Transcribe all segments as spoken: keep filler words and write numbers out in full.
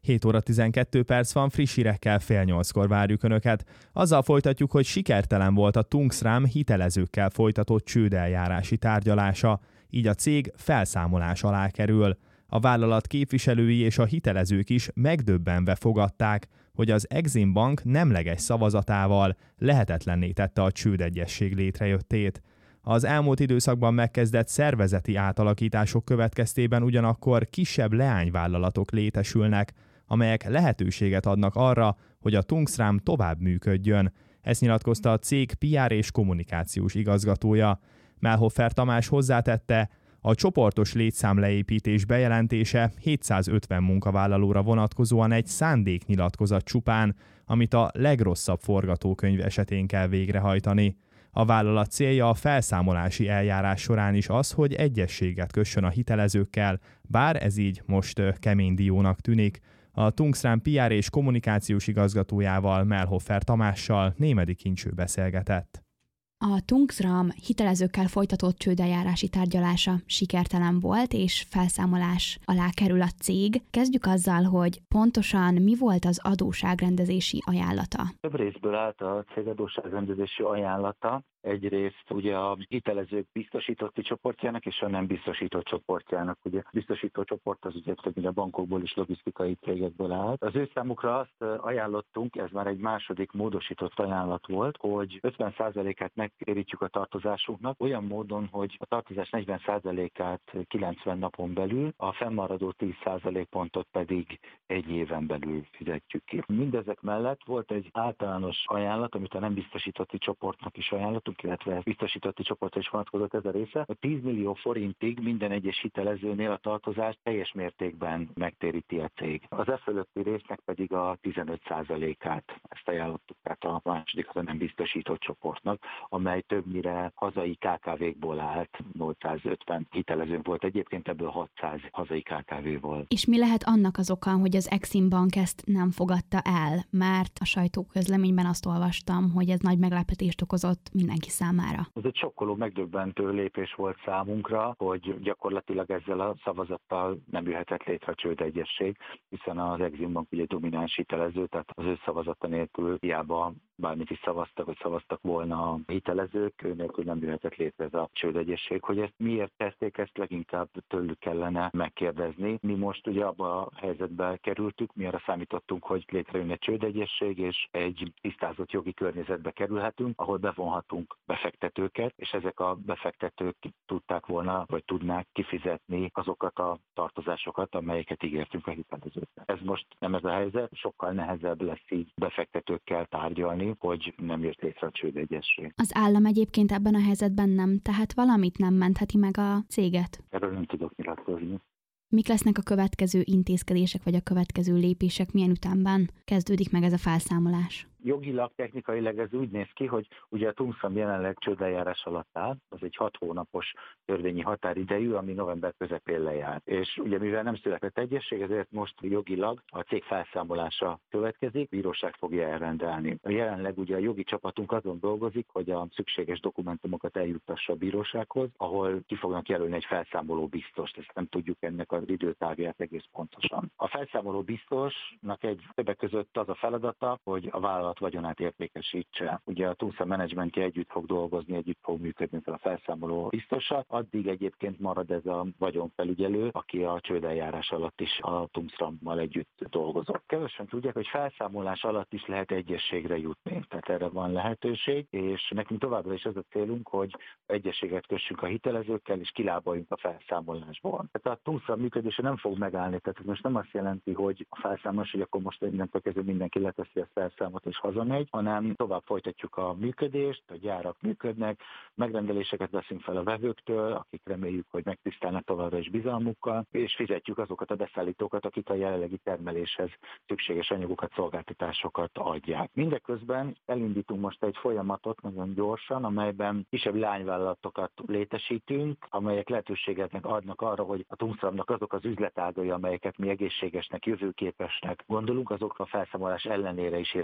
hét óra tizenkét perc van, friss hírekkel fél nyolckor várjuk Önöket. Azzal folytatjuk, hogy sikertelen volt a Tungsram hitelezőkkel folytatott csődeljárási tárgyalása, így a cég felszámolás alá kerül. A vállalat képviselői és a hitelezők is megdöbbenve fogadták, hogy az Exim Bank nemleges szavazatával lehetetlenné tette a csődegyesség létrejöttét. Az elmúlt időszakban megkezdett szervezeti átalakítások következtében ugyanakkor kisebb leányvállalatok létesülnek, amelyek lehetőséget adnak arra, hogy a Tungsram tovább működjön. Ezt nyilatkozta a cég pé er és kommunikációs igazgatója. Mellhofer Tamás hozzátette, a csoportos létszámleépítés bejelentése hétszázötven munkavállalóra vonatkozóan egy szándéknyilatkozat csupán, amit a legrosszabb forgatókönyv esetén kell végrehajtani. A vállalat célja a felszámolási eljárás során is az, hogy egyezséget kössön a hitelezőkkel, bár ez így most kemény diónak tűnik. A Tungsram pé er és kommunikációs igazgatójával, Mellhofer Tamással Némedy Kincső beszélgetett. A Tungsram hitelezőkkel folytatott csődeljárási tárgyalása sikertelen volt, és felszámolás alá kerül a cég. Kezdjük azzal, hogy pontosan mi volt az adósságrendezési ajánlata? Több részből állt a cég adósságrendezési ajánlata. Egyrészt ugye a hitelezők biztosítotti csoportjának és a nem biztosított csoportjának. Ugye a biztosító csoport az ugye többnyire bankokból és logisztikai cégekből állt. Az ő számukra azt ajánlottunk, ez már egy második módosított ajánlat volt, hogy ötven százalékát megtérítjük a tartozásunknak, olyan módon, hogy a tartozás negyven százalékát kilencven napon belül, a fennmaradó tíz százalékpontot pedig egy éven belül fizetjük ki. Mindezek mellett volt egy általános ajánlat, amit a nem biztosítotti csoportnak is ajánlottunk, illetve biztosítotti csoportra is vonatkozott ez a része, hogy tíz millió forintig minden egyes hitelezőnél a tartozást teljes mértékben megtéríti a cég. Az e fölötti résznek pedig a tizenöt százalékát, ezt ajánlottuk, tehát a második az a nem biztosított csoportnak, amely többnyire hazai ká ká vékból állt, nyolcszázötven hitelezőnk volt, egyébként ebből hatszáz hazai ká ká vé volt. És mi lehet annak az oka, hogy az Exim Bank ezt nem fogadta el? Mert a sajtóközleményben azt olvastam, hogy ez nagy meglepetést okozott mindenki számára. Ez egy sokkoló, megdöbbentő lépés volt számunkra, hogy gyakorlatilag ezzel a szavazattal nem jöhetett létre a csődegyesség, hiszen az Exim Bank ugye domináns hitelező, tehát az ő szavazata nélkül hiába bármit is szavaztak, vagy szavaztak volna a hitelezők, ő nélkül nem jöhetett létre ez a csődegyesség. Hogy ezt miért tették, ezt leginkább tőlük kellene megkérdezni. Mi most ugye abba a helyzetbe kerültük, mi arra számítottunk, hogy létrejön egy csődegyesség, és egy tisztázott jogi környezetbe kerülhetünk, ahol bevonhatunk befektetőket, és ezek a befektetők tudták volna, vagy tudnák kifizetni azokat a tartozásokat, amelyeket ígértünk a hitelezőknek. Ez most nem ez a helyzet, sokkal nehezebb lesz így befektetőkkel tárgyalni, hogy nem jött létre a csődegyesség. Az állam egyébként ebben a helyzetben nem tehet valamit, nem mentheti meg a céget? Erről nem tudok nyilatkozni. Mik lesznek a következő intézkedések, vagy a következő lépések, milyen ütemben kezdődik meg ez a felszámolás? Jogilag, technikailag ez úgy néz ki, hogy ugye a Tungsram jelenleg csődeljárás alatt áll, az egy hat hónapos törvényi határidejű, ami november közepén lejár. És ugye mivel nem született egyesség, ezért most jogilag a cég felszámolása következik, bíróság fogja elrendelni. Jelenleg ugye a jogi csapatunk azon dolgozik, hogy a szükséges dokumentumokat eljuttassa a bírósághoz, ahol ki fognak jelölni egy felszámoló biztost, ezt nem tudjuk ennek az időtávját egész pontosan. A felszámoló biztosnak egy többek között az a feladata, hogy a vállalat vagyonát értékesítse. Ugye a Tungsram menedzsmentje együtt fog dolgozni, együtt fog működni fel a felszámoló biztossal. Addig egyébként marad ez a vagyonfelügyelő, aki a csődeljárás alatt is a Tungsrammal együtt dolgozott. Kevesen tudják, hogy felszámolás alatt is lehet egyességre jutni, tehát erre van lehetőség, és nekünk továbbra is az a célunk, hogy egyességet kössünk a hitelezőkkel, és kilábaljunk a felszámolásból. Tehát a Tungsram működése nem fog megállni, tehát ez most nem azt jelenti, hogy a felszámolás, hogy akkor most innentől kezdve mindenki leteszi a felszámot és hazamegy, hanem tovább folytatjuk a működést, a gyárak működnek, megrendeléseket veszünk fel a vevőktől, akik reméljük, hogy megtisztelnek továbbra is bizalmukkal, és fizetjük azokat a beszállítókat, akik a jelenlegi termeléshez szükséges anyagokat, szolgáltatásokat adják. Mindeközben elindítunk most egy folyamatot nagyon gyorsan, amelyben kisebb lányvállalatokat létesítünk, amelyek lehetőséget adnak arra, hogy a Tungsramnak azok az üzletágai, amelyeket mi egészségesnek, jövőképesnek gondolunk, azok a felszámolás ellenére is életben maradnak.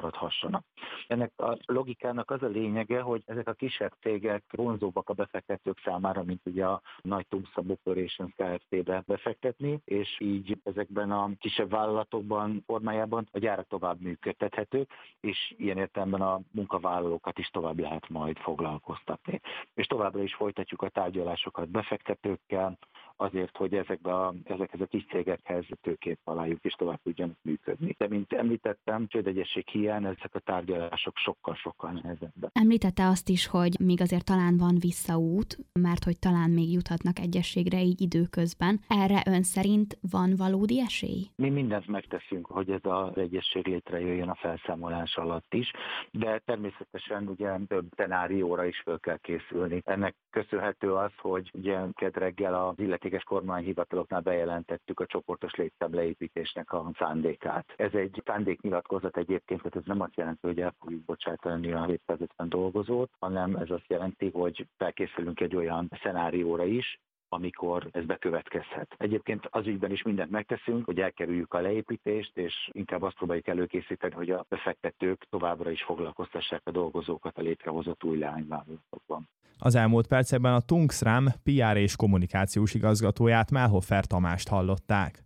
maradhassanak. Ennek a logikának az a lényege, hogy ezek a kisebb cégek vonzóbbak a befektetők számára, mint ugye a nagy Tungsram Operations Kft-be befektetni, és így ezekben a kisebb vállalatokban formájában a gyárak tovább működtethetők, és ilyen értelemben a munkavállalókat is tovább lehet majd foglalkoztatni. És továbbra is folytatjuk a tárgyalásokat befektetőkkel, azért, hogy ezekbe a, ezekhez a kis cégekhez tőkét találjuk, és tovább tudjanak működni. De mint említettem, csődegyesség hiány, ezek a tárgyalások sokkal-sokkal nehezebbek. Említette azt is, hogy még azért talán van visszaút, mert hogy talán még juthatnak egyességre így időközben. Erre ön szerint van valódi esély? Mi mindent megteszünk, hogy ez az egyesség létrejöjjön a felszámolás alatt is, de természetesen ugye több szenárióra is fel kell készülni. Ennek köszönhető az, hogy ugye kedd reggel az illetékes kormányhivataloknál bejelentettük a csoportos létszámleépítésnek a szándékát. Ez egy szándéknyilatkozat egyébként, tehát ez nem azt jelenti, hogy el fogjuk bocsátani a hétszázötven dolgozót, hanem ez azt jelenti, hogy felkészülünk egy olyan szenárióra is, amikor ez bekövetkezhet. Egyébként az ügyben is mindent megteszünk, hogy elkerüljük a leépítést, és inkább azt próbáljuk előkészíteni, hogy a befektetők továbbra is foglalkoztassák a dolgozókat a létrehozott új leányvállalatokban. Az elmúlt percekben a Tungsram pé er és kommunikációs igazgatóját, Mellhofer Tamást hallották.